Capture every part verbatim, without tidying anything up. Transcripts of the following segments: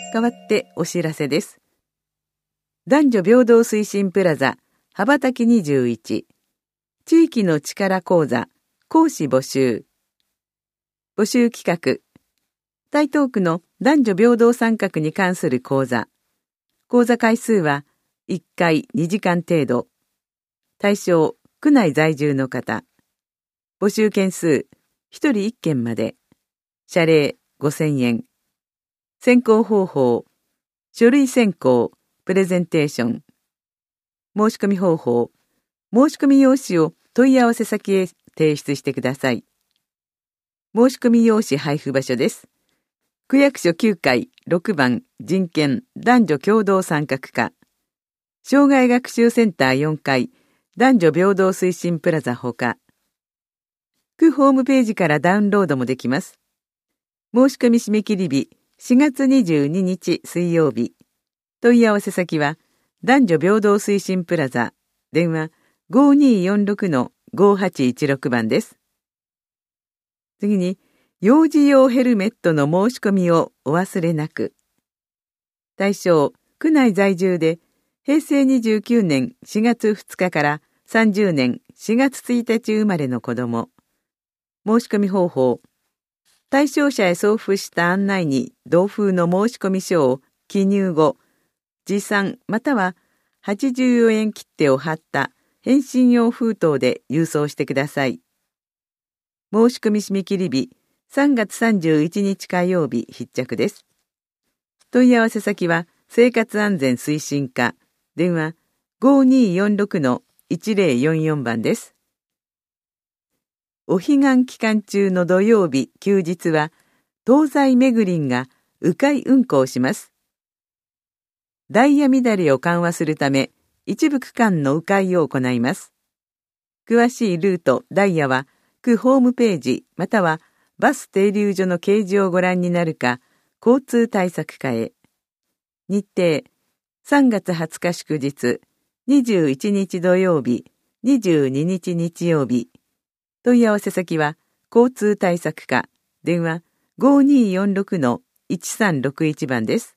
代わってお知らせです。男女平等推進プラザ羽ばたきにじゅういち地域の力講座講師募集。募集企画、台東区の男女平等参画に関する講座。講座回数はいっかいにじかん程度。対象、区内在住の方。募集件数、ひとりいっけんまで。謝礼ごせんえん。選考方法、書類選考、プレゼンテーション。申し込み方法、申し込み用紙を問い合わせ先へ提出してください。申し込み用紙配布場所です。区役所きゅうかいろくばん人権男女共同参画課。障害学習センターよんかい男女平等推進プラザほか。区ホームページからダウンロードもできます。申し込み締め切り日しがつにじゅうににち水曜日。問い合わせ先は男女平等推進プラザ。電話 ごにーよんろくのごはちいちろく 番です。次に、幼児用ヘルメットの申し込みをお忘れなく。対象、区内在住で、へいせいにじゅうきゅうねんしがつふつかからさんじゅうねんしがつついたち生まれの子ども。申し込み方法。対象者へ送付した案内に同封の申し込み書を記入後、持参またははちじゅうよえん切手を貼った返信用封筒で郵送してください。申し込み締め切り日さんがつさんじゅういちにち火曜日必着です。問い合わせ先は生活安全推進課。電話 ごにーよんろくのいちぜろよんよん 番です。お彼岸期間中の土曜日、休日は東西めぐりんが迂回運行します。ダイヤ乱れを緩和するため、一部区間の迂回を行います。詳しいルート、ダイヤは区ホームページまたはバス停留所の掲示をご覧になるか、交通対策課へ。日程、さんがつはつか祝日、にじゅういちにち土曜日、にじゅうににち日曜日。問い合わせ先は、交通対策課、電話 ごにーよんろくのいちさんろくいち 番です。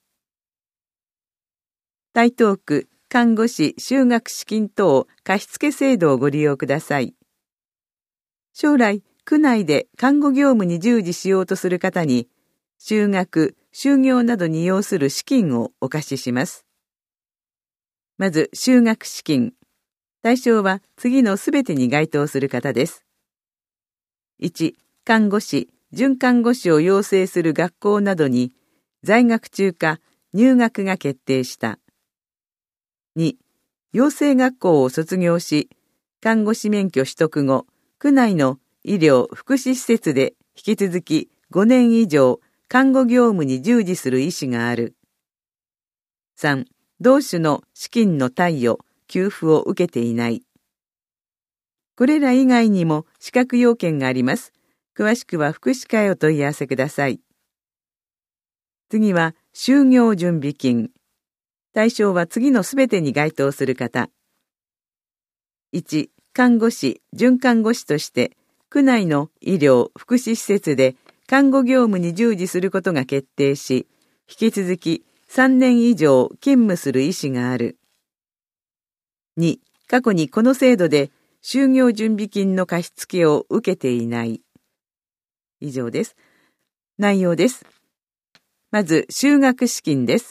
台東区看護師就学資金等貸付制度をご利用ください。将来、区内で看護業務に従事しようとする方に、就学、就業などに要する資金をお貸しします。まず、就学資金。対象は次のすべてに該当する方です。いち、看護師、准看護師を養成する学校などに、在学中か入学が決定した。に、養成学校を卒業し、看護師免許取得後、区内の医療・福祉施設で引き続きごねん以上看護業務に従事する意思がある。さん、同種の資金の貸与・給付を受けていない。これら以外にも資格要件があります。詳しくは福祉課へお問い合わせください。次は、就業準備金。対象は次のすべてに該当する方。いち、看護師、准看護師として、区内の医療・福祉施設で看護業務に従事することが決定し、引き続きさんねん以上勤務する意思がある。に、過去にこの制度で就業準備金の貸付を受けていない。以上です。内容です。まず、就学資金です。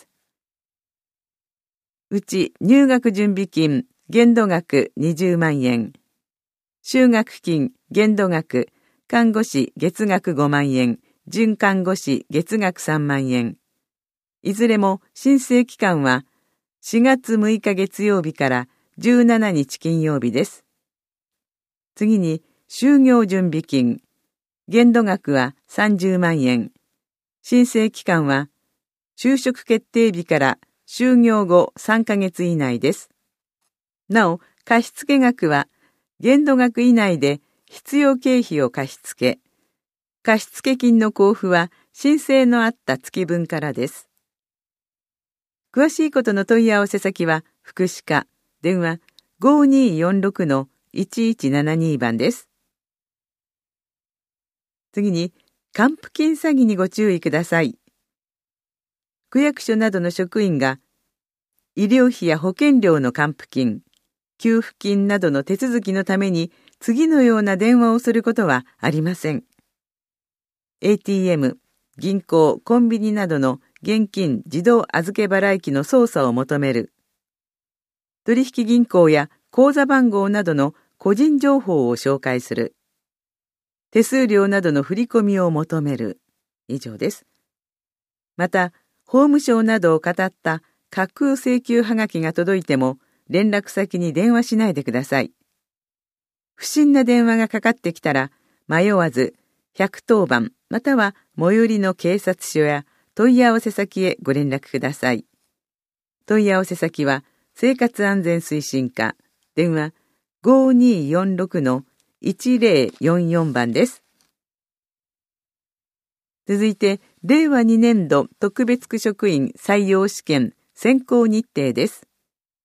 うち入学準備金、限度額にじゅうまんえん。就学金、限度額、看護師月額ごまんえん、准看護師月額さんまんえん。いずれも申請期間はしがつむいか月曜日からじゅうしちにち金曜日です。次に、就業準備金。限度額はさんじゅうまんえん。申請期間は就職決定日から就業後さんかげつ以内です。なお、貸付額は限度額以内で必要経費を貸付。貸付金の交付は申請のあった月分からです。詳しいことの問い合わせ先は福祉課、電話 ごにーよんろくのいちいちななに 番です。次に、還付金詐欺にご注意ください。 区役所などの職員が医療費や保険料の還付金、給付金などの手続きのために次のような電話をすることはありません。エーティーエム、銀行、コンビニなどの現金自動預け払い機の操作を求める。取引銀行や口座番号などの個人情報を紹介する。手数料などの振り込みを求める。以上です。また、法務省などを語った架空請求はがきが届いても、連絡先に電話しないでください。不審な電話がかかってきたら、迷わずひゃくとおばんまたは最寄りの警察署や問い合わせ先へご連絡ください。問い合わせ先は生活安全推進課、電話 ごにーよんろくのいちぜろよんよん 番です。続いて、れいわにねんど特別区職員採用試験選考日程です。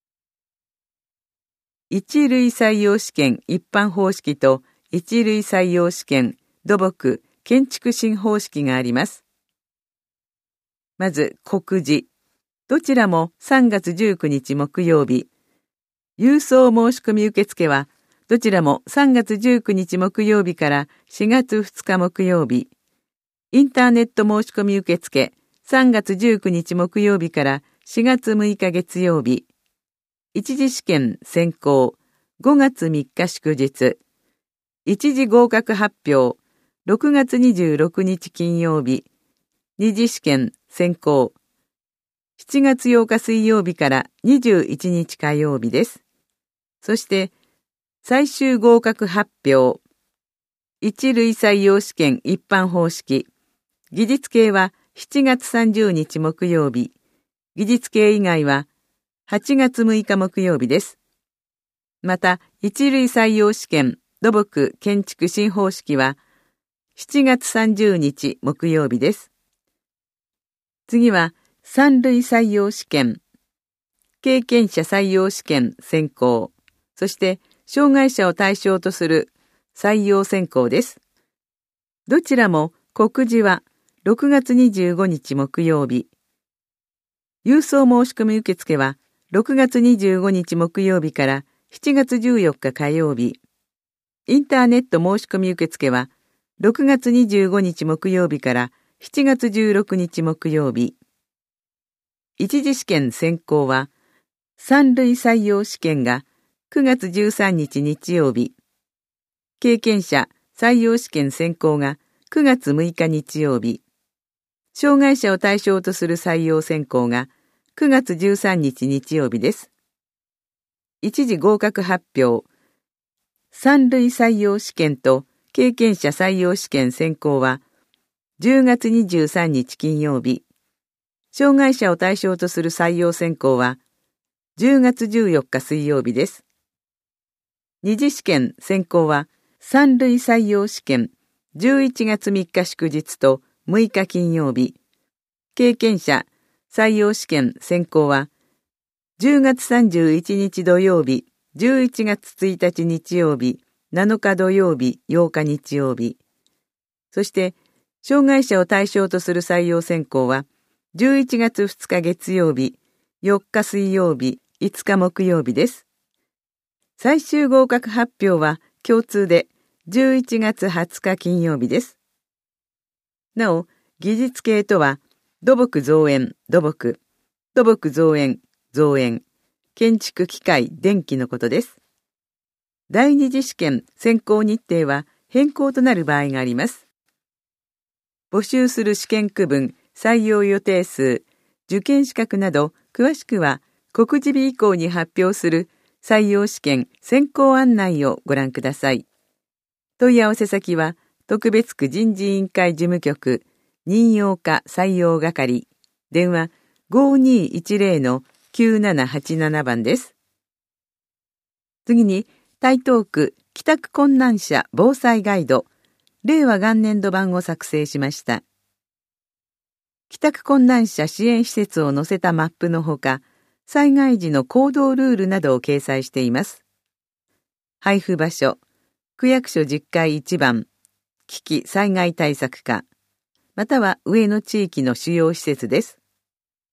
一類採用試験一般方式と一類採用試験土木建築新方式があります。まず告示。どちらもさんがつじゅうくにち木曜日。郵送申し込み受付はどちらもさんがつじゅうくにち木曜日からしがつふつか木曜日。インターネット申し込み受付さんがつじゅうくにち木曜日からしがつむいか月曜日。一次試験選考ごがつみっか祝日。一次合格発表ろくがつにじゅうろくにち金曜日。二次試験選考しちがつようか水曜日からにじゅういちにち火曜日です。そして最終合格発表一類採用試験一般方式技術系はしちがつさんじゅうにち木曜日。技術系以外ははちがつむいか木曜日です。また、一類採用試験土木建築新方式はしちがつさんじゅうにち木曜日です。次は、三類採用試験、経験者採用試験選考、そして障害者を対象とする採用選考です。どちらも告示はろくがつにじゅうごにち木曜日。郵送申し込み受付はろくがつにじゅうごにち木曜日からしちがつじゅうよっか火曜日。インターネット申し込み受付はろくがつにじゅうごにち木曜日からしちがつじゅうろくにち木曜日。一次試験選考は三類採用試験がくがつじゅうさんにち日曜日。経験者採用試験選考がくがつむいか日曜日。障害者を対象とする採用選考がくがつじゅうさんにち日曜日です。一次合格発表。三類採用試験と経験者採用試験選考はじゅうがつにじゅうさんにち金曜日。障害者を対象とする採用選考はじゅうがつじゅうよっか水曜日です。二次試験選考は三類採用試験じゅういちがつみっか祝日とむいか金曜日。経験者採用試験選考はじゅうがつさんじゅういちにち土曜日、じゅういちがつついたち日曜日、なのか土曜日、ようか日曜日。そして障害者を対象とする採用選考はじゅういちがつふつか月曜日、よっか水曜日、いつか木曜日です。最終合格発表は共通でじゅういちがつはつか金曜日です。なお、技術系とは土木造園、土木、土木造園、造園、建築機械、電気のことです。第二次試験選考日程は変更となる場合があります。募集する試験区分、採用予定数、受験資格など詳しくは告示日以降に発表する採用試験選考案内をご覧ください。問い合わせ先は特別区人事委員会事務局任用課採用係電話 ごにーいちぜろのきゅうななはちなな 番です。次に台東区帰宅困難者防災ガイド令和元年度版を作成しました。帰宅困難者支援施設を載せたマップのほか、災害時の行動ルールなどを掲載しています。配布場所、区役所じゅっかいいちばん、危機災害対策課、または上の地域の主要施設です。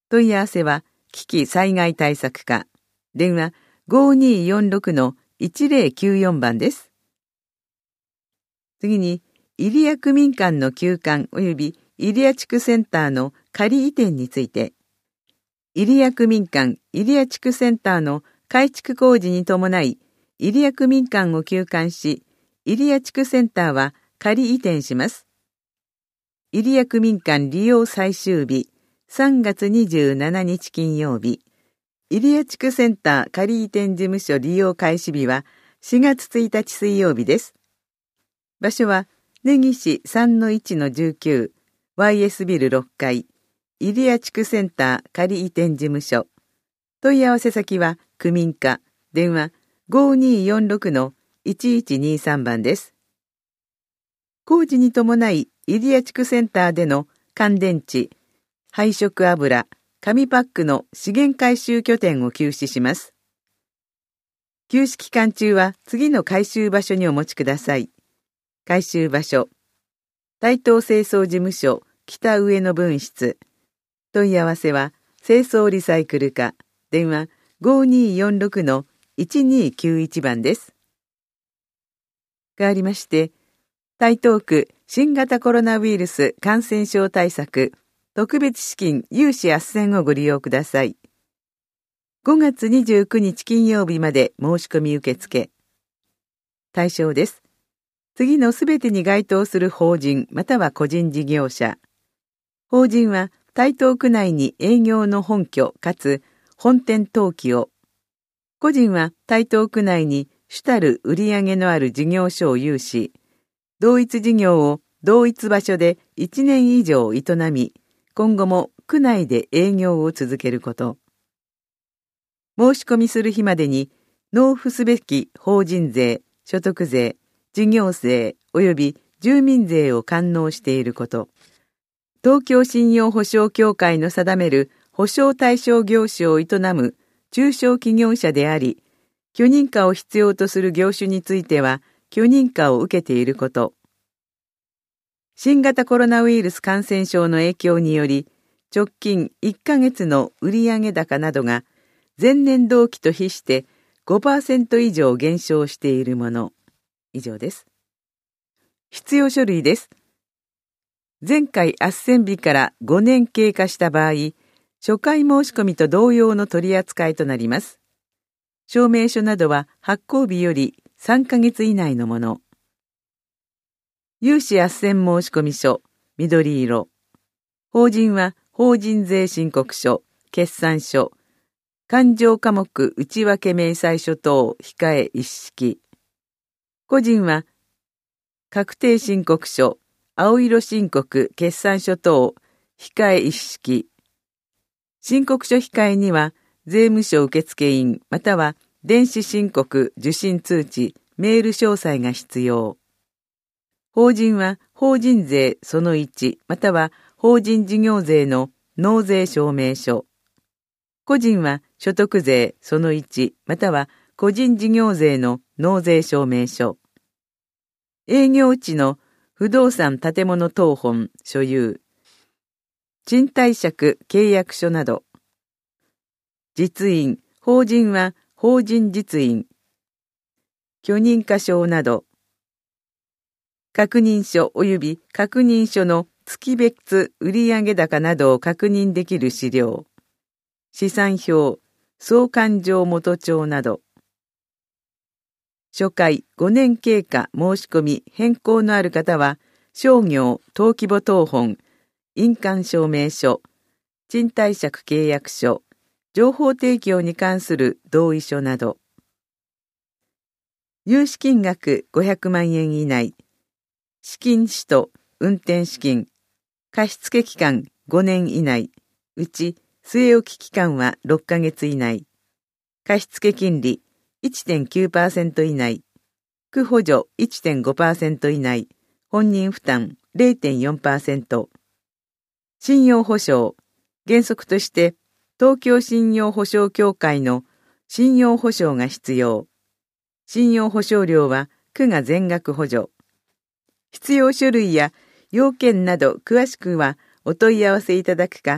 問い合わせは、危機災害対策課。電話 ごーにーよんろくのいちぜろきゅうよん 番です。次に、入谷区民間の休館及び入谷地区センターの仮移転について、入谷区民間入谷地区センターの改築工事に伴い、入谷区民間を休館し、入谷地区センターは仮移転します。入谷区民間利用最終日、さんがつにじゅうしちにち金曜日。入谷地区センター仮移転事務所利用開始日はしがつついたち水曜日です。場所は、根岸 さんのいちのじゅうきゅう、ワイエス ビルろっかい、入谷地区センター仮移転事務所。問い合わせ先は、区民課、電話 ごーにーよんろくのいちいちにさん 番です。工事に伴い、入谷地区センターでの乾電池、配色油、紙パックの資源回収拠点を休止します。休止期間中は次の回収場所にお持ちください。回収場所、台東清掃事務所北上野分室。問い合わせは清掃リサイクル課、電話 ごーにーよんろくのいちにーきゅういち 番です。変わりまして、台東区新型コロナウイルス感染症対策特別資金融資斡旋をご利用ください。ごがつにじゅうくにち金曜日まで申し込み受付。対象です。次のすべてに該当する法人または個人事業者。法人は台東区内に営業の本拠かつ本店登記を。個人は台東区内に主たる売上のある事業所を有し、同一事業を同一場所でいちねん以上営み、今後も区内で営業を続けること。申し込みする日までに納付すべき法人税、所得税、事業税及び住民税を完納していること。東京信用保証協会の定める保証対象業種を営む中小企業者であり、許認可を必要とする業種については許認可を受けていること。新型コロナウイルス感染症の影響により、直近いっかげつの売上高などが前年同期と比して ごパーセント 以上減少しているもの。以上です。必要書類です。前回斡旋日からごねん経過した場合、初回申し込みと同様の取り扱いとなります。証明書などは発行日よりさんかげつ以内のもの。融資斡旋申込書、緑色。法人は法人税申告書、決算書、勘定科目内訳明細書等控え一式。個人は確定申告書、青色申告決算書等控え一式。申告書控えには税務署受付員または電子申告受信通知メール詳細が必要。法人は法人税そのいちまたは法人事業税の納税証明書。個人は所得税そのいちまたは個人事業税の納税証明書。営業地の不動産建物等本所有。賃貸借契約書など。実印、法人は法人実印。許認可証など。確認書及び確認書の月別売上高などを確認できる資料。試算表、総勘定元帳など。初回ごねん経過申し込み変更のある方は、商業登記簿等本、印鑑証明書、賃貸借契約書、情報提供に関する同意書など。融資金額ごひゃくまんえん以内、資金使途、運転資金、貸付期間ごねん以内、うち据え置き期間はろっかげつ以内、貸付金利 いってんきゅうパーセント 以内、区補助 いってんごパーセント 以内、本人負担 れいてんよんパーセント、信用保証、原則として東京信用保証協会の信用保証が必要。信用保証料は区が全額補助。必要書類や要件など詳しくはお問い合わせいただくか、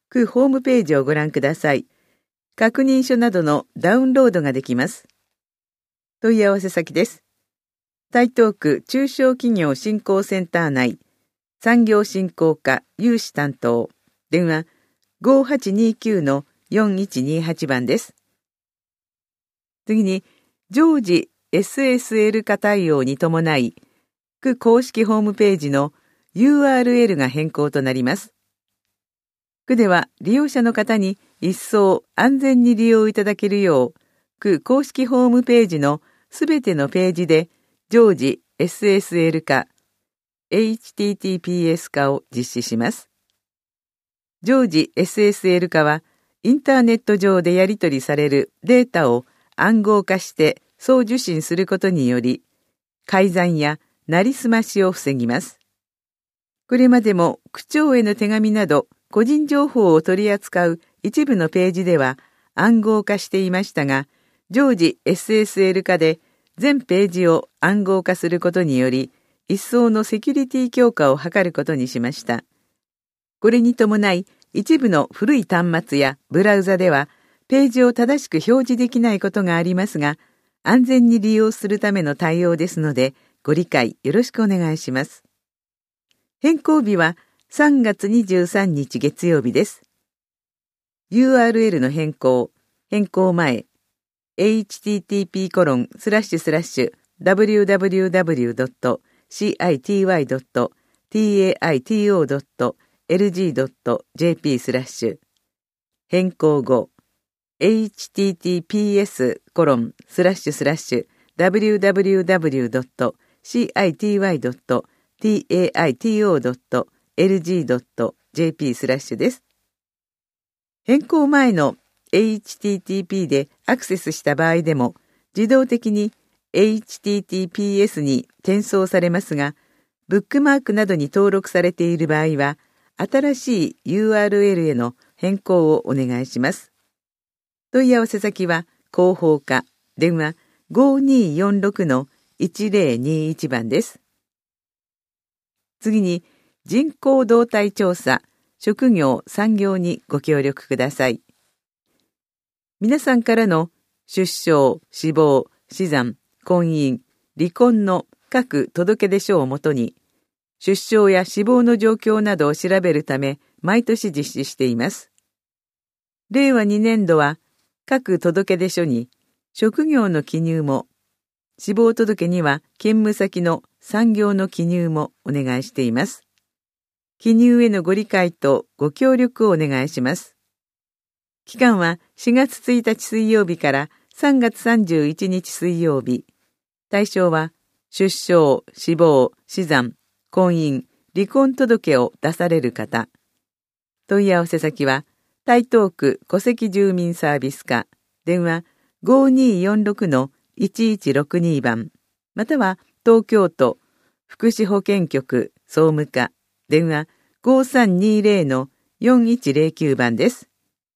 区ホームページをご覧ください。確認書などのダウンロードができます。問い合わせ先です。台東区中小企業振興センター内、産業振興課有志担当、電話 ごはちにきゅうのよんいちにはち 番です。次に、常時 エスエスエル 化対応に伴い、区公式ホームページの ユーアールエル が変更となります。区では利用者の方に一層安全に利用いただけるよう、区公式ホームページのすべてのページで常時 エスエスエル 化、エイチティーティーピーエス 化を実施します。常時 エスエスエル 化は、インターネット上でやり取りされるデータを暗号化して送受信することにより、改ざんやなりすましを防ぎます。これまでも区長への手紙など個人情報を取り扱う一部のページでは暗号化していましたが、常時 エスエスエル 化で全ページを暗号化することにより、一層のセキュリティ強化を図ることにしました。これに伴い、一部の古い端末やブラウザでは、ページを正しく表示できないことがありますが、安全に利用するための対応ですので、ご理解よろしくお願いします。変更日はさんがつにじゅうさんにち月曜日です。ユーアールエル の変更、変更前、エイチティーティーピーコロンスラッシュスラッシュダブリューダブリューダブリュードットシーアイティーワイドットティーエーアイティーオードットエルジードットジェーピー スラッシュ変更後 エイチティーティーピーエスコロンスラッシュスラッシュダブリューダブリューダブリュードットシーアイティーワイドットティーエーアイティーオードットエルジードットジェーピー スラッシュです。変更前の エイチティーティーピー でアクセスした場合でも自動的に エイチティーティーピーエス に転送されますが、ブックマークなどに登録されている場合は、新しい ユーアールエル への変更をお願いします。問い合わせ先は広報課、電話 ごにーよんろくのいちぜろにいち 番です。次に、人口動態調査、職業・産業にご協力ください。皆さんからの出生、死亡、死産、婚姻、離婚の各届出書をもとに、出生や死亡の状況などを調べるため、毎年実施しています。れいわにねんどは、各届出書に職業の記入も、死亡届には勤務先の産業の記入もお願いしています。記入へのご理解とご協力をお願いします。期間はしがつついたち水曜日からさんがつさんじゅういちにち水曜日。対象は、出生、死亡、死産、婚姻、離婚届を出される方。問い合わせ先は、台東区戸籍住民サービス課、電話 ごにーよんろくのいちいちろくに 番、または東京都福祉保健局総務課、電話 ごさんにーぜろのよんいちぜろきゅう 番です。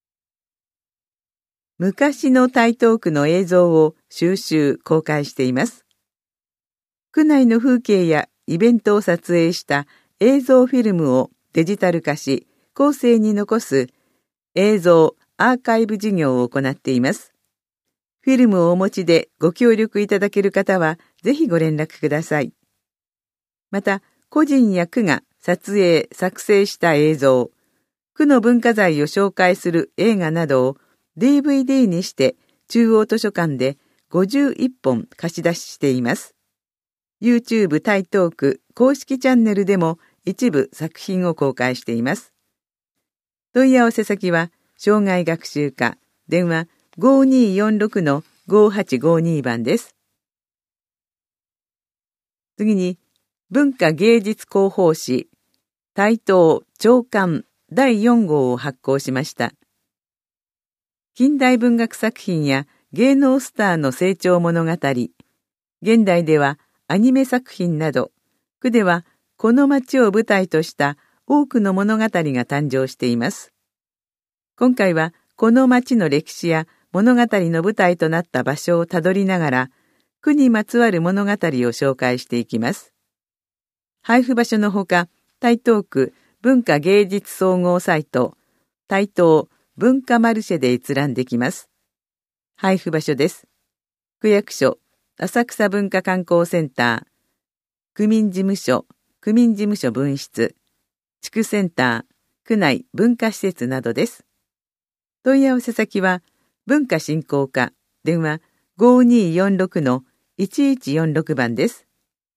昔の台東区の映像を収集・公開しています。区内の風景やイベントを撮影した映像フィルムをデジタル化し、後世に残す映像アーカイブ事業を行っています。フィルムをお持ちでご協力いただける方は、ぜひご連絡ください。また、個人や区が撮影・作成した映像、区の文化財を紹介する映画などを ディーブイディー にして中央図書館でごじゅういっぽん貸し出ししています。YouTube 台東区公式チャンネルでも一部作品を公開しています。問い合わせ先は、障害学習課、電話 ごにーよんろくのごはちごに 番です。次に、文化芸術広報誌、台東朝刊だいよんごうを発行しました。近代文学作品や芸能スターの成長物語、現代ではアニメ作品など、区ではこの街を舞台とした多くの物語が誕生しています。今回はこの街の歴史や物語の舞台となった場所をたどりながら、区にまつわる物語を紹介していきます。配布場所のほか、台東区文化芸術総合サイト、 台東文化マルシェで閲覧できます。配布場所です。区役所、浅草文化観光センター、区民事務所、区民事務所分室、地区センター、区内文化施設などです。問い合わせ先は、文化振興課、電話 ごにーよんろくのいちいちよんろく 番です。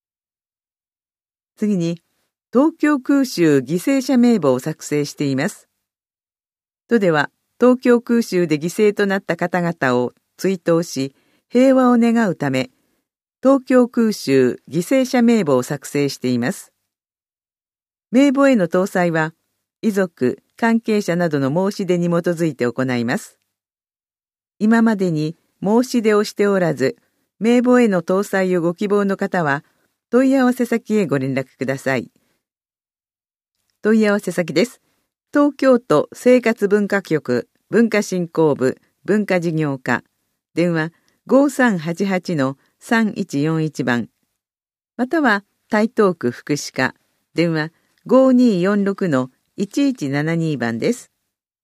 次に、東京空襲犠牲者名簿を作成しています。都では、東京空襲で犠牲となった方々を追悼し、平和を願うため、東京空襲犠牲者名簿を作成しています。名簿への登載は、遺族、関係者などの申し出に基づいて行います。今までに申し出をしておらず、名簿への登載をご希望の方は、問い合わせ先へご連絡ください。問い合わせ先です。東京都生活文化局文化振興部文化事業課、電話 ごさんはちはちのさんいちよんいち 番、または台東区福祉課、電話 ごにーよんろくのいちいちななに 番です。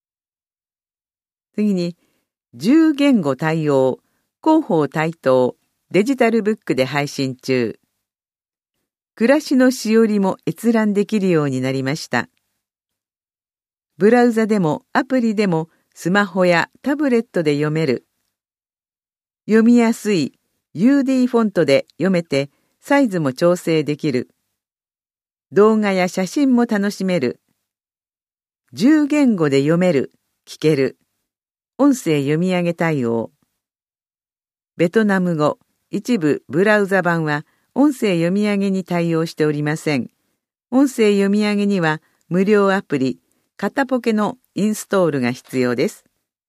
次に、じゅう言語対応、広報台東、デジタルブックで配信中。暮らしのしおりも閲覧できるようになりました。ブラウザでもアプリでもスマホやタブレットで読める。読みやすい ユーディー フォントで読めてサイズも調整できる。動画や写真も楽しめる。じゅう言語で読める、聞ける。音声読み上げ対応。ベトナム語、一部ブラウザ版は音声読み上げに対応しておりません。音声読み上げには無料アプリ、カタポケのインストールが必要です。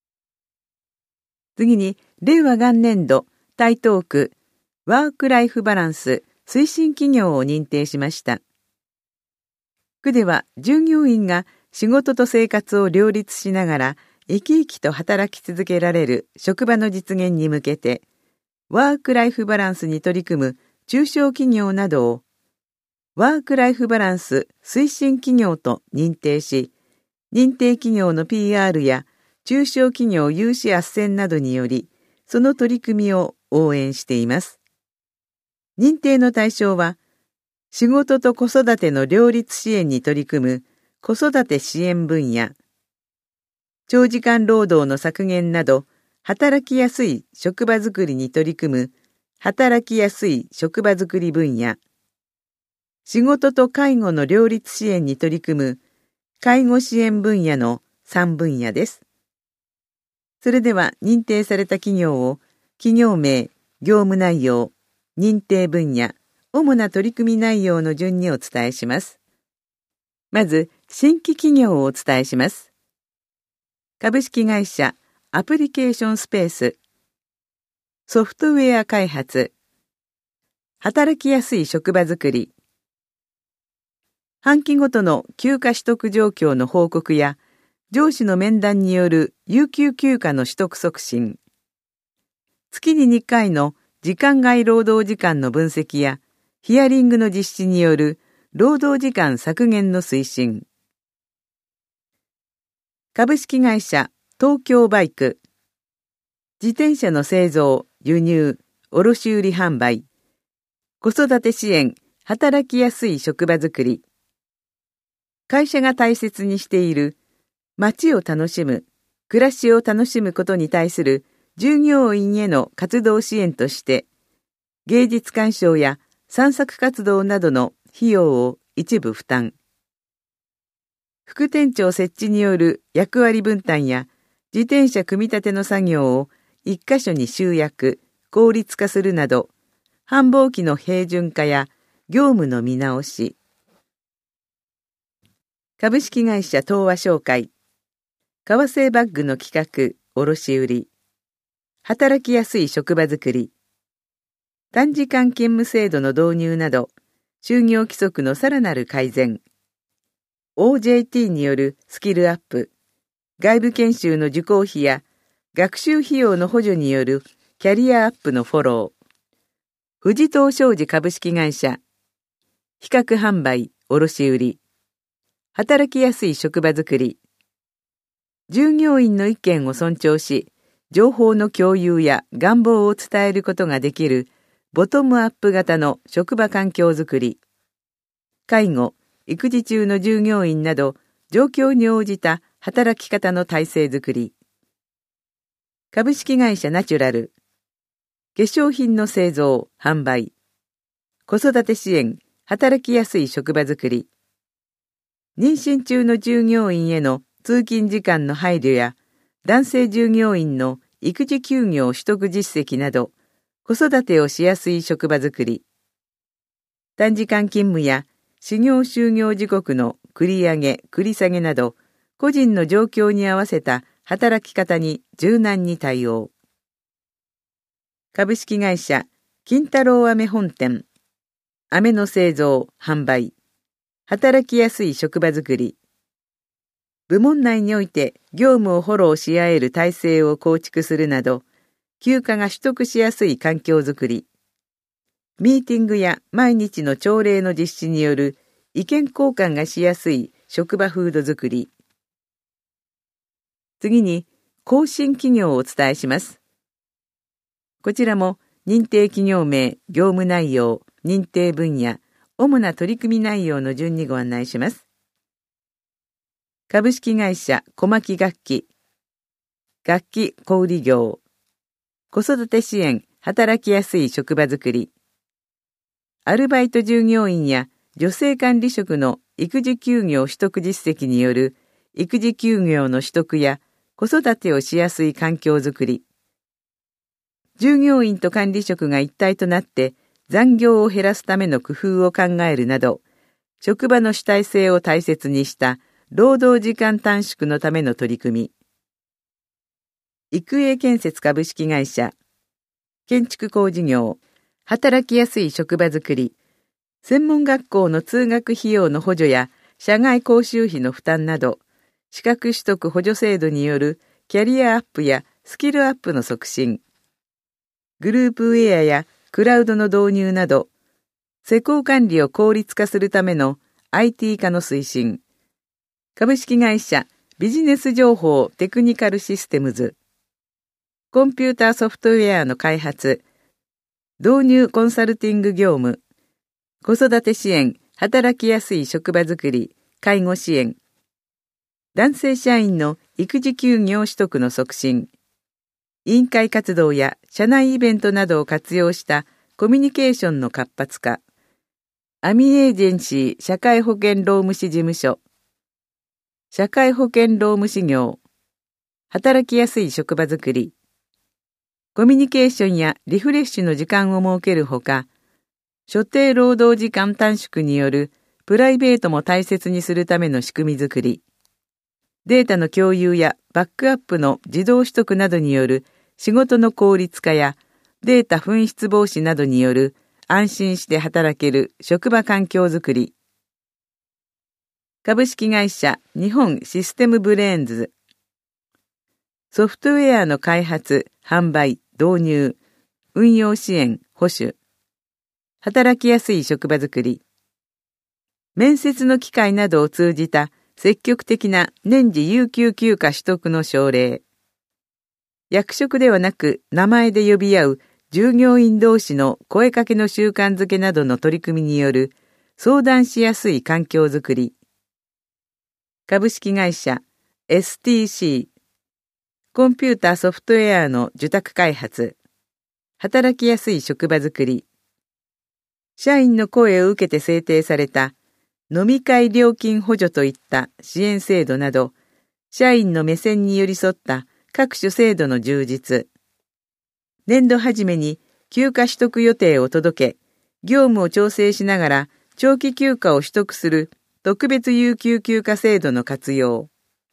次に、令和元年度台東区ワークライフバランス推進企業を認定しました。区では従業員が仕事と生活を両立しながら生き生きと働き続けられる職場の実現に向けて、ワークライフバランスに取り組む中小企業などをワークライフバランス推進企業と認定し、認定企業の ピーアール や中小企業融資斡旋などにより、その取り組みを応援しています。認定の対象は、仕事と子育ての両立支援に取り組む子育て支援分野、長時間労働の削減など、働きやすい職場づくりに取り組む働きやすい職場づくり分野、仕事と介護の両立支援に取り組む介護支援分野のさん分野です。それでは認定された企業を企業名、業務内容、認定分野、主な取り組み内容の順にお伝えします。まず、新規企業をお伝えします。株式会社アプリケーションスペース、ソフトウェア開発、働きやすい職場づくり、半期ごとの休暇取得状況の報告や、上司の面談による有給休暇の取得促進、月ににかいの時間外労働時間の分析や、ヒアリングの実施による労働時間削減の推進。株式会社東京バイク、自転車の製造、輸入、卸売販売、子育て支援、働きやすい職場づくり。会社が大切にしている街を楽しむ、暮らしを楽しむことに対する従業員への活動支援として、芸術鑑賞や散策活動などの費用を一部負担。副店長設置による役割分担や自転車組み立ての作業を一箇所に集約、効率化するなど、繁忙期の平準化や業務の見直し。株式会社東和商会、革製バッグの企画、卸売、働きやすい職場づくり、短時間勤務制度の導入など、就業規則のさらなる改善、オージェーティー によるスキルアップ、外部研修の受講費や学習費用の補助によるキャリアアップのフォロー、富士東商事株式会社、比較販売、卸売、働きやすい職場づくり、 従業員の意見を尊重し、情報の共有や願望を伝えることができるボトムアップ型の職場環境づくり。介護、育児中の従業員など状況に応じた働き方の体制づくり。株式会社ナチュラル。化粧品の製造、販売。子育て支援、働きやすい職場づくり。妊娠中の従業員への通勤時間の配慮や、男性従業員の育児休業取得実績など、子育てをしやすい職場づくり。短時間勤務や始業就業時刻の繰り上げ、繰り下げなど、個人の状況に合わせた働き方に柔軟に対応。株式会社金太郎飴本店。飴の製造、販売。働きやすい職場づくり。部門内において業務をフォローし合える体制を構築するなど、休暇が取得しやすい環境づくり。ミーティングや毎日の朝礼の実施による意見交換がしやすい職場風土づくり。次に、更新企業をお伝えします。こちらも認定企業名、業務内容、認定分野、主な取り組み内容の順にご案内します。株式会社小牧楽器。楽器小売業。子育て支援、働きやすい職場づくり。アルバイト従業員や女性管理職の育児休業取得実績による育児休業の取得や子育てをしやすい環境づくり。従業員と管理職が一体となって残業を減らすための工夫を考えるなど、職場の主体性を大切にした労働時間短縮のための取り組み。育英建設株式会社。建築工事業。働きやすい職場づくり。専門学校の通学費用の補助や社外講習費の負担など、資格取得補助制度によるキャリアアップやスキルアップの促進。グループウェアやクラウドの導入など、施工管理を効率化するための アイティー 化の推進。株式会社ビジネス情報テクニカルシステムズ。コンピューターソフトウェアの開発。導入コンサルティング業務。子育て支援、働きやすい職場づくり、介護支援。男性社員の育児休業取得の促進。委員会活動や社内イベントなどを活用したコミュニケーションの活発化。アミエージェンシー社会保険労務士事務所。社会保険労務士業。働きやすい職場づくり。コミュニケーションやリフレッシュの時間を設けるほか、所定労働時間短縮によるプライベートも大切にするための仕組みづくり。データの共有やバックアップの自動取得などによる仕事の効率化やデータ紛失防止などによる安心して働ける職場環境づくり。株式会社日本システムブレーンズ。ソフトウェアの開発、販売、導入、運用支援、保守。働きやすい職場づくり。面接の機会などを通じた積極的な年次有給休暇取得の奨励。役職ではなく名前で呼び合う従業員同士の声かけの習慣づけなどの取り組みによる相談しやすい環境づくり。株式会社 エスティーシー。コンピューターソフトウェアの受託開発。働きやすい職場づくり。社員の声を受けて制定された飲み会料金補助といった支援制度など、社員の目線に寄り添った各種制度の充実。年度初めに休暇取得予定を届け、業務を調整しながら長期休暇を取得する特別有給休暇制度の活用。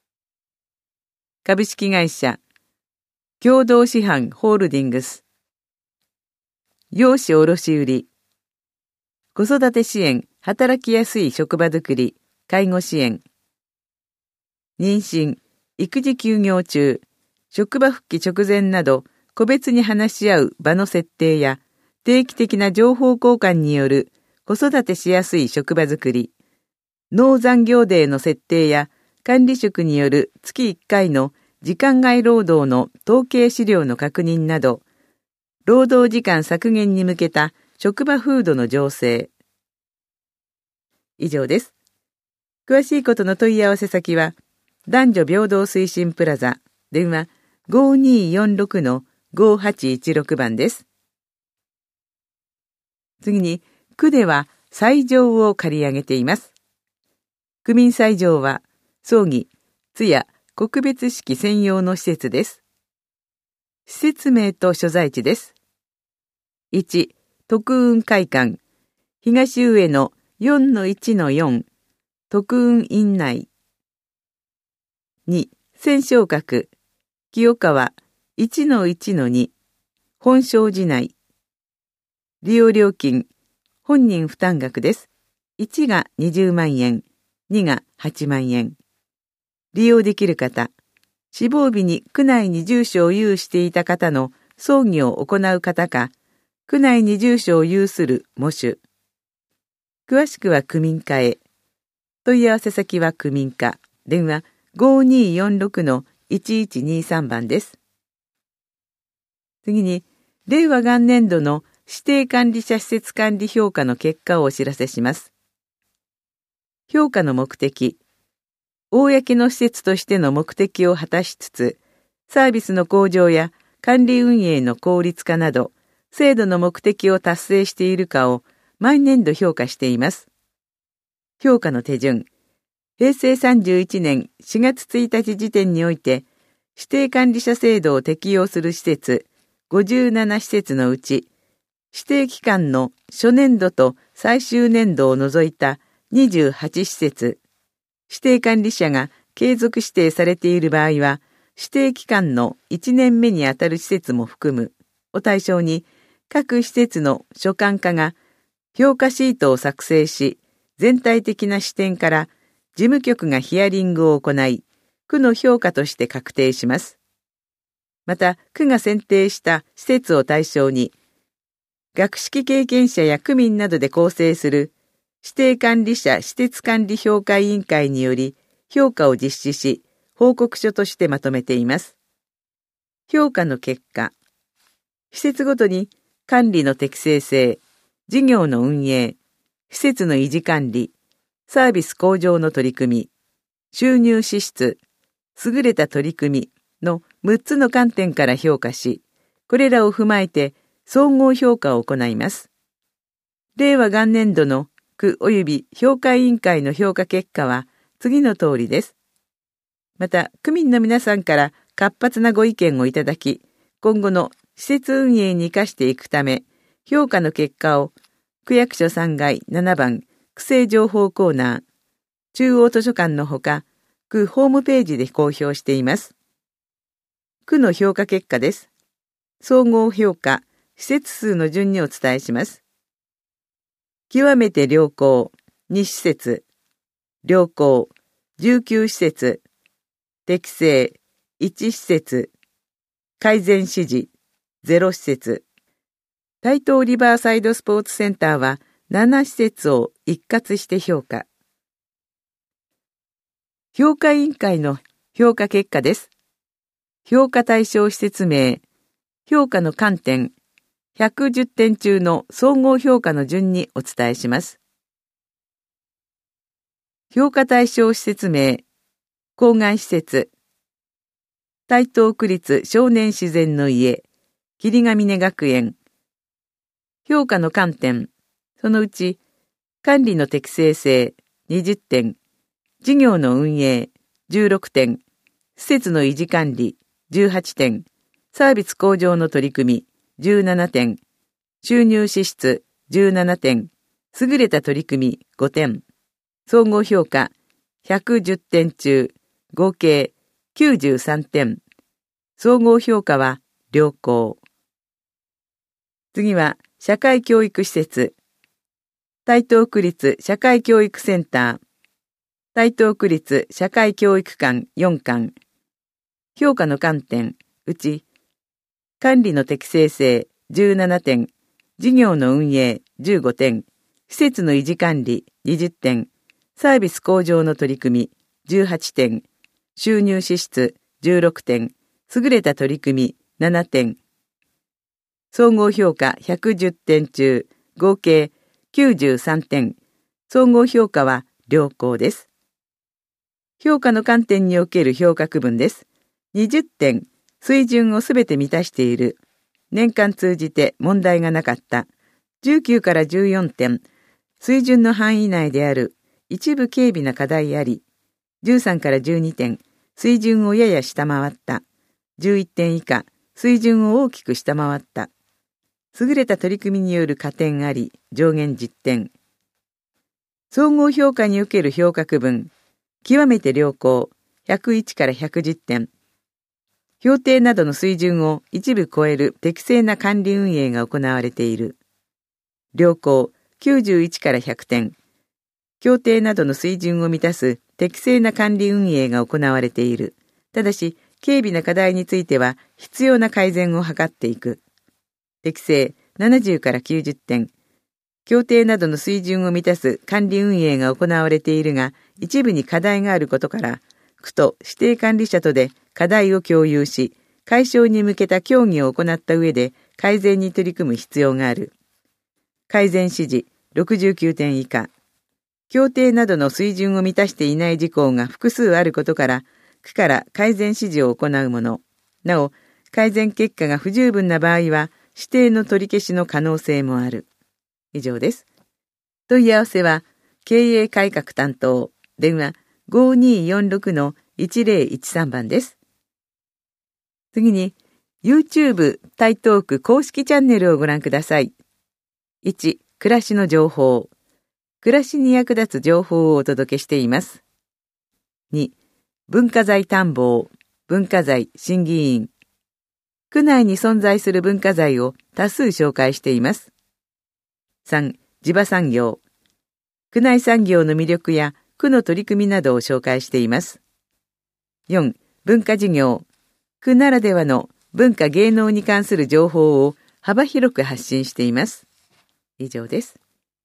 株式会社共同資産ホールディングス。洋紙卸売。子育て支援、働きやすい職場づくり、介護支援。妊娠、育児休業中、職場復帰直前など、個別に話し合う場の設定や、定期的な情報交換による子育てしやすい職場づくり、農残業デーの設定や、 管理職による月いっかいの時間外労働の統計資料の確認など、労働時間削減に向けた職場風土の醸成。以上です。詳しいことの問い合わせ先は、男女平等推進プラザ、電話 ごにーよんろくのごはちいちろく 番です。次に、区では斎場を借り上げています。区民斎場は、葬儀、通夜、告別式専用の施設です。施設名と所在地です。いち、徳雲会館、東上野 よんのいちのよん、徳雲院内。に、千松閣、清川 いちのいちのに、本證寺内。利用料金、本人負担額です。いちがにじゅうまんえん、にがはちまんえん。利用できる方、死亡日に区内に住所を有していた方の葬儀を行う方か、区内に住所を有する喪主。詳しくは区民課へ。問い合わせ先は区民課。電話 ごにーよんろくのいちいちにさん 番です。次に、令和元年度の指定管理者施設管理評価の結果をお知らせします。評価の目的。公の施設としての目的を果たしつつ、サービスの向上や管理運営の効率化など、制度の目的を達成しているかを毎年度評価しています。評価の手順。へいせいさんじゅういちねんしがつついたち時点において、指定管理者制度を適用する施設ごじゅうなな施設のうち、指定期間の初年度と最終年度を除いたにじゅうはち施設、指定管理者が継続指定されている場合は、指定期間のいちねんめにあたる施設も含むを対象に、各施設の所管課が評価シートを作成し、全体的な視点から事務局がヒアリングを行い、区の評価として確定します。また、区が選定した施設を対象に、学識経験者や区民などで構成する指定管理者施設管理評価委員会により評価を実施し、報告書としてまとめています。評価の結果、施設ごとに管理の適正性、事業の運営、施設の維持管理、サービス向上の取り組み、収入支出、優れた取り組みのむっつの観点から評価し、これらを踏まえて総合評価を行います。令和元年度の区及び評価委員会の評価結果は次の通りです。また、区民の皆さんから活発なご意見をいただき、今後の施設運営に生かしていくため、評価の結果を区役所さんがいななばん区政情報コーナー、中央図書館のほか、区ホームページで公表しています。区の評価結果です。総合評価、施設数の順にお伝えします。極めて良好、に施設、良好、じゅうきゅう施設、適正、いち施設、改善指示、ゼロ施設。台東リバーサイドスポーツセンターはなな施設を一括して評価。評価委員会の評価結果です。評価対象施設名、評価の観点、ひゃくじゅってん中の総合評価の順にお伝えします。評価対象施設名、郊外施設、台東区立少年自然の家、霧ヶ峰学園。評価の観点、そのうち、管理の適正性にじゅってん、事業の運営じゅうろくてん、施設の維持管理じゅうはちてん、サービス向上の取り組みじゅうななてん、収入支出じゅうななてん、優れた取り組みごてん、総合評価ひゃくじゅってん中、合計きゅうじゅうさんてん、総合評価は良好。次は社会教育施設、台東区立社会教育センター、台東区立社会教育館よんかん。評価の観点、うち、管理の適正性じゅうななてん、事業の運営じゅうごてん、施設の維持管理にじゅってん、サービス向上の取り組みじゅうはってん、収入支出じゅうろくてん、優れた取り組みななてん、総合評価ひゃくじゅってん中、合計きゅうじゅうさんてん、総合評価は良好です。評価の観点における評価区分です。にじゅってん、水準をすべて満たしている。年間通じて問題がなかった。じゅうきゅうからじゅうよんてん、水準の範囲内である。一部軽微な課題あり。じゅうさんからじゅうにてん、水準をやや下回った。じゅういってん以下、水準を大きく下回った。優れた取り組みによる加点あり、上限じってん。総合評価における評価区分。極めて良好、ひゃくいちからひゃくじゅってん。評定などの水準を一部超える適正な管理運営が行われている。良好、きゅうじゅういちからひゃくてん。評定などの水準を満たす適正な管理運営が行われている。ただし、軽微な課題については必要な改善を図っていく。適正ななじゅうからきゅうじゅってん。協定などの水準を満たす管理運営が行われているが、一部に課題があることから、区と指定管理者とで課題を共有し、解消に向けた協議を行った上で改善に取り組む必要がある。改善指示ろくじゅうきゅうてん以下。協定などの水準を満たしていない事項が複数あることから、区から改善指示を行うもの。なお、改善結果が不十分な場合は、指定の取り消しの可能性もある。以上です。問い合わせは、経営改革担当、電話 ごにーよんろくのいちぜろいちさん 番です。次に、YouTube 台東区公式チャンネルをご覧ください。いち、暮らしの情報。暮らしに役立つ情報をお届けしています。に、文化財探訪、文化財審議員。区内に存在する文化財を多数紹介しています。さん、地場産業。区内産業の魅力や区の取り組みなどを紹介しています。よん、文化事業。区ならではの文化芸能に関する情報を幅広く発信しています。以上です。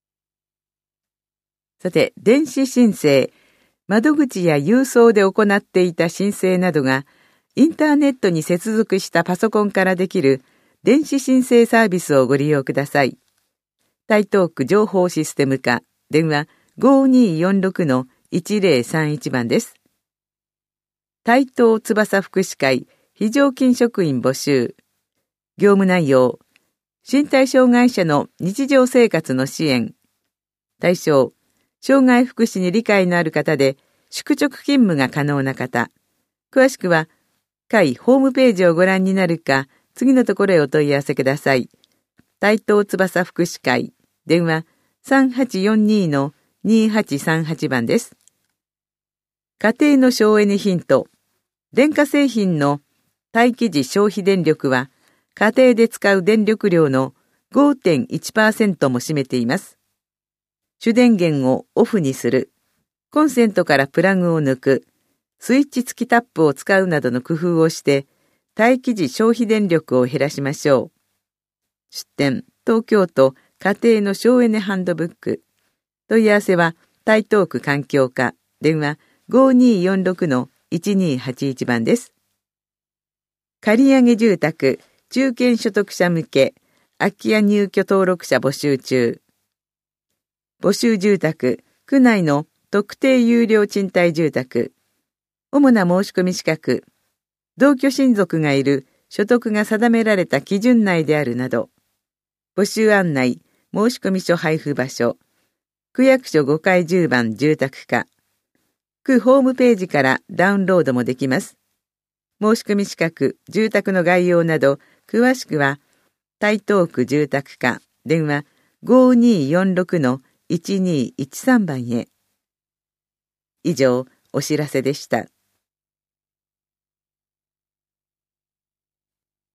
さて、電子申請、窓口や郵送で行っていた申請などが、インターネットに接続したパソコンからできる電子申請サービスをご利用ください。台東区情報システム課、電話 ごにーよんろくのいちぜろさんいち 番です。台東翼福祉会非常勤職員募集。業務内容、身体障害者の日常生活の支援。対象、障害福祉に理解のある方で、宿直勤務が可能な方。詳しくは、会ホームページをご覧になるか、次のところへお問い合わせください。台東翼福祉会、電話 さんはちよんにのにはちさんはち 番です。家庭の省エネヒント。電化製品の待機時消費電力は、家庭で使う電力量の ごてんいちパーセント も占めています。主電源をオフにする。コンセントからプラグを抜く。スイッチ付きタップを使うなどの工夫をして、待機時消費電力を減らしましょう。出典、東京都家庭の省エネハンドブック。問い合わせは、台東区環境課、電話 ごにーよんろくのいちにーはちいち 番です。借上住宅、中堅所得者向け、空き家入居登録者募集中。募集住宅、区内の特定有料賃貸住宅。主な申し込み資格、同居親族がいる所得が定められた基準内であるなど、募集案内、申し込み書配布場所、区役所ごかいじゅうばん住宅課、区ホームページからダウンロードもできます。申し込み資格、住宅の概要など、詳しくは、台東区住宅課、電話 ごにーよんろくのいちにーいちさん 番へ。以上、お知らせでした。